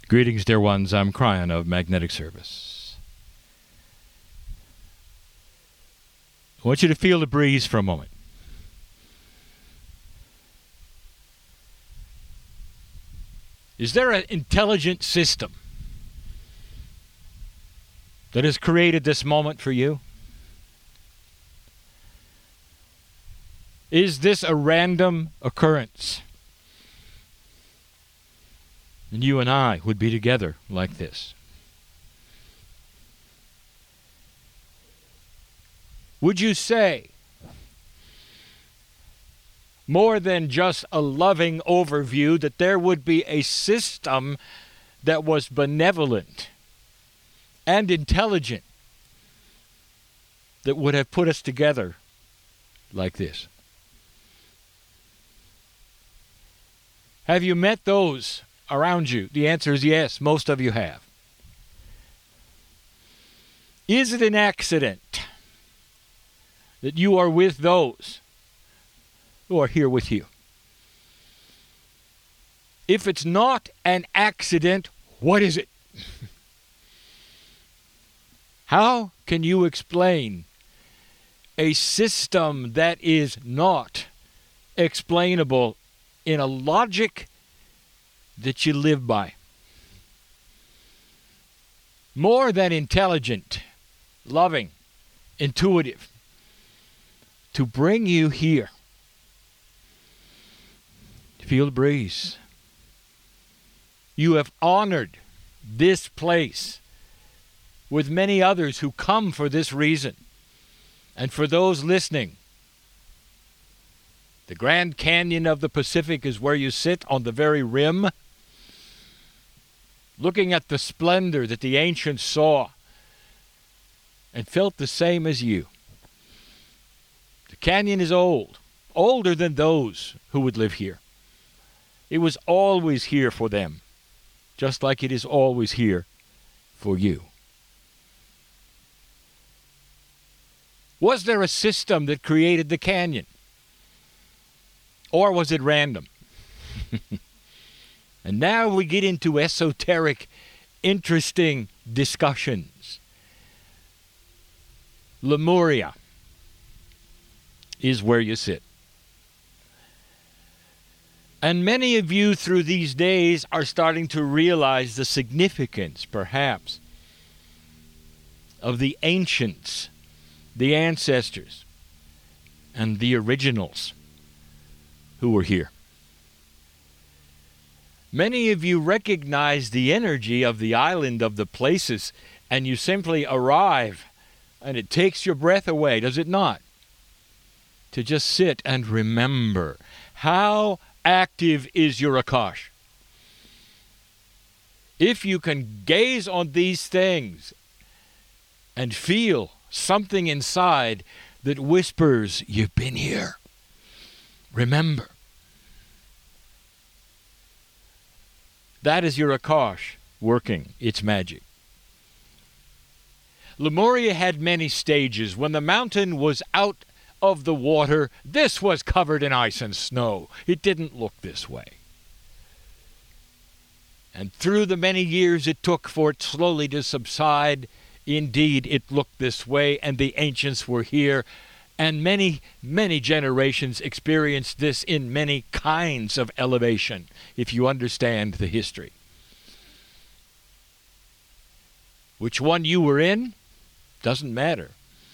Greetings, dear ones. I'm Cryan of Magnetic Service. I want you to feel the breeze for a moment. Is there an intelligent system that has created this moment for you? Is this a random occurrence? And you and I would be together like this. Would you say, more than just a loving overview, that there would be a system that was benevolent and intelligent that would have put us together like this? Have you met those around you? The answer is yes, most of you have. Is it an accident that you are with those who are here with you? If it's not an accident, what is it? How can you explain a system that is not explainable in a logic that you live by? More than intelligent, loving, intuitive, to bring you here. Feel the breeze. You have honored this place with many others who come for this reason. And for those listening, the Grand Canyon of the Pacific is where you sit on the very rim, looking at the splendor that the ancients saw and felt the same as you. The canyon is old, older than those who would live here. It was always here for them, just like it is always here for you. Was there a system that created the canyon? Or was it random? And now we get into esoteric, interesting discussions. Lemuria is where you sit. And many of you through these days are starting to realize the significance, perhaps, of the ancients, the ancestors, and the originals who were here. Many of you recognize the energy of the island, of the places, and you simply arrive, and it takes your breath away, does it not? To just sit and remember. How active is your Akash? If you can gaze on these things and feel something inside that whispers, you've been here, remember. That is your Akash working its magic. Lemuria had many stages. When the mountain was out of the water, this was covered in ice and snow. It didn't look this way. And through the many years it took for it slowly to subside, indeed it looked this way, and the ancients were here, and many, many generations experienced this in many kinds of elevation, if you understand the history. Which one you were in doesn't matter.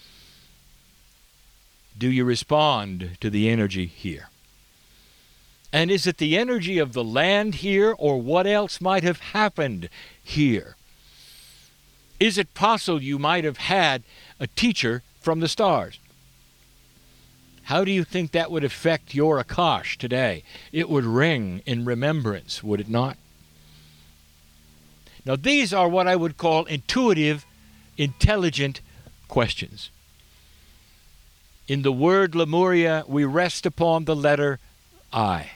Do you respond to the energy here? And is it the energy of the land here, or what else might have happened here? Is it possible you might have had a teacher from the stars? How do you think that would affect your Akash today? It would ring in remembrance, would it not? Now, these are what I would call intuitive, intelligent questions. In the word Lemuria, we rest upon the letter I.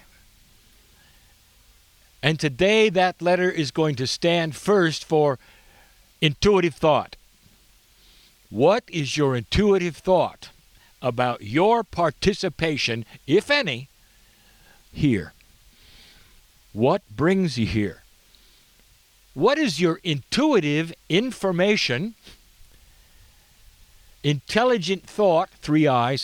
And today that letter is going to stand first for intuitive thought. What is your intuitive thought about your participation, if any, here? What brings you here? What is your intuitive information, intelligent thought, 3 eyes,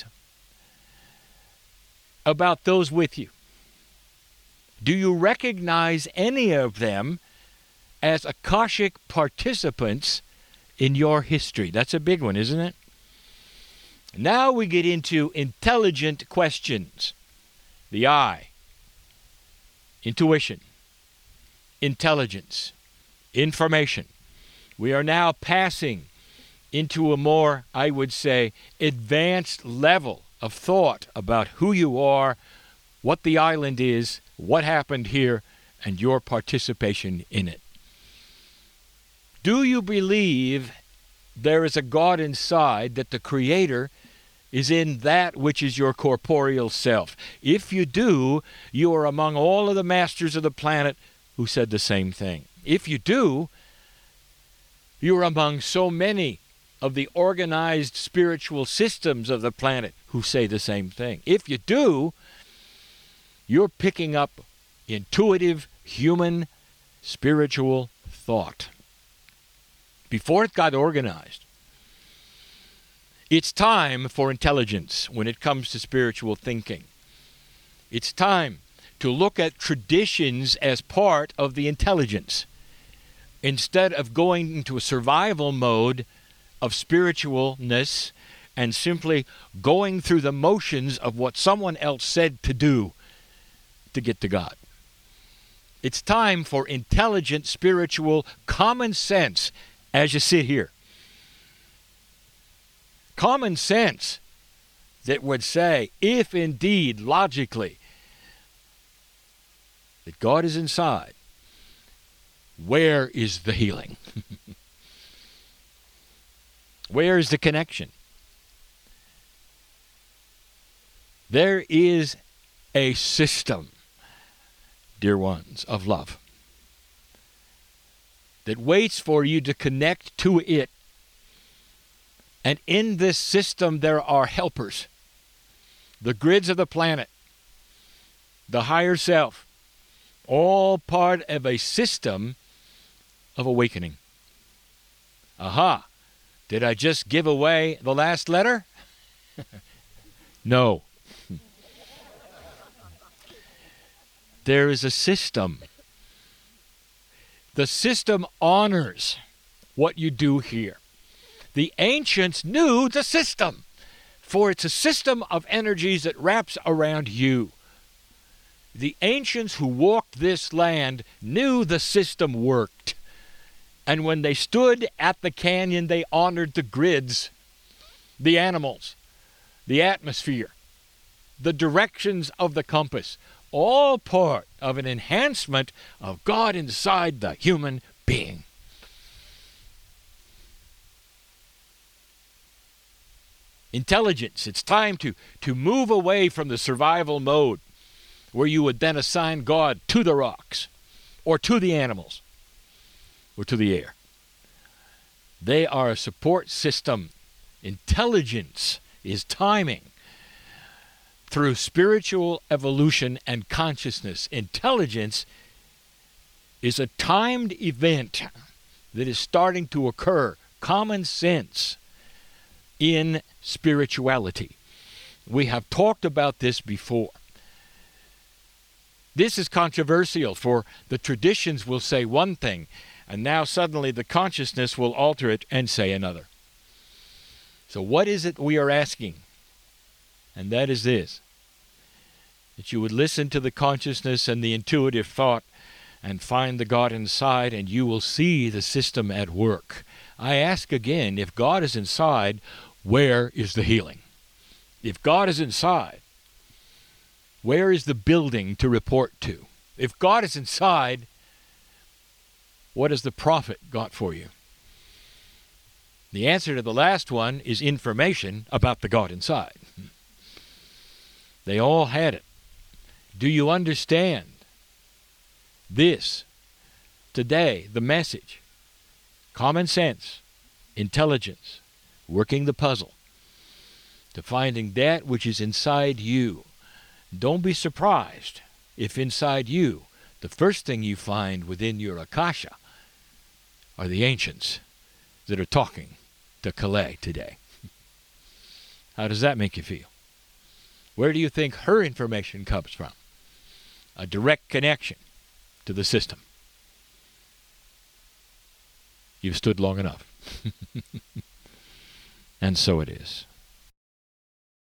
about those with you? Do you recognize any of them as Akashic participants in your history? That's a big one, isn't it? Now we get into intelligent questions. The I, intuition, intelligence, information. We are now passing into a more, I would say, advanced level of thought about who you are, what the island is, what happened here, and your participation in it. Do you believe there is a God inside, that the Creator is in that which is your corporeal self? If you do, you are among all of the masters of the planet who said the same thing. If you do, you are among so many of the organized spiritual systems of the planet who say the same thing. If you do, you're picking up intuitive, human, spiritual thought. Before it got organized, it's time for intelligence when it comes to spiritual thinking. It's time to look at traditions as part of the intelligence, instead of going into a survival mode of spiritualness and simply going through the motions of what someone else said to do to get to God. It's time for intelligent, spiritual, common sense as you sit here. Common sense that would say, if indeed, logically, that God is inside, where is the healing? Where is the connection? There is a system, dear ones, of love that waits for you to connect to it. And in this system there are helpers, the grids of the planet, the higher self, all part of a system of awakening. Aha! Did I just give away the last letter? No. There is a system. The system honors what you do here. The ancients knew the system, for it's a system of energies that wraps around you. The ancients who walked this land knew the system worked. And when they stood at the canyon, they honored the grids, the animals, the atmosphere, the directions of the compass, all part of an enhancement of God inside the human being. Intelligence. It's time to move away from the survival mode where you would then assign God to the rocks or to the animals or to the air. They are a support system. Intelligence is timing through spiritual evolution and consciousness. Intelligence is a timed event that is starting to occur. Common sense in spirituality. We have talked about this before. This is controversial, for the traditions will say one thing, and now suddenly the consciousness will alter it and say another. So what is it we are asking? And that is this: that you would listen to the consciousness and the intuitive thought and find the God inside, and you will see the system at work. I ask again, if God is inside, where is the healing? If God is inside, where is the building to report to? If God is inside, what has the prophet got for you? The answer to the last one is information about the God inside. They all had it. Do you understand this today, the message? Common sense, intelligence, working the puzzle to finding that which is inside you. Don't be surprised if inside you, the first thing you find within your Akasha are the ancients that are talking to Calais today. How does that make you feel? Where do you think her information comes from? A direct connection to the system. You've stood long enough. And so it is.